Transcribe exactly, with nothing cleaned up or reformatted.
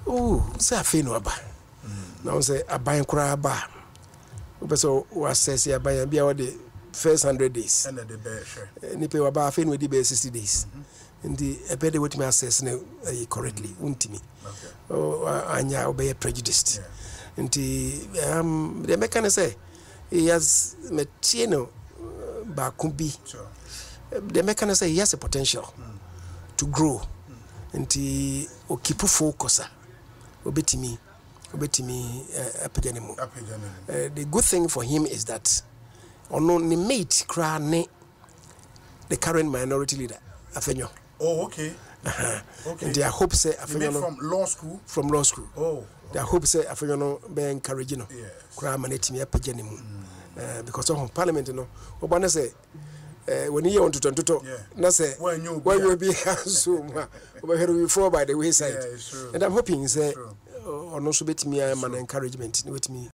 oh say afi no aba na on say aban kura aba so we assess aban bia we the first one hundred days and the bear sure ni pe aba afi no we the sixty days and the ebe de what me assess no correctly untimi oh anya obey prejudiced and um the mechanic say he has material ba kumbi the mechanic say he has a potential mm. to grow mm. and he o keep focus obetimi obetimi apajanemu the good thing for him is that ono ni mate kra ne the current minority leader afenyo. Oh, okay. Uh-huh. Okay. And their hope say afenyo from law school from law school. Oh, okay. Their hope say afenyo no be encourage no yes. kra manetimi apajanemu uh, because of parliament no obana say Uh, when you want to turn to na say when you will be so before by the wayside, yeah, and I'm hoping say on also bet me an encouragement with me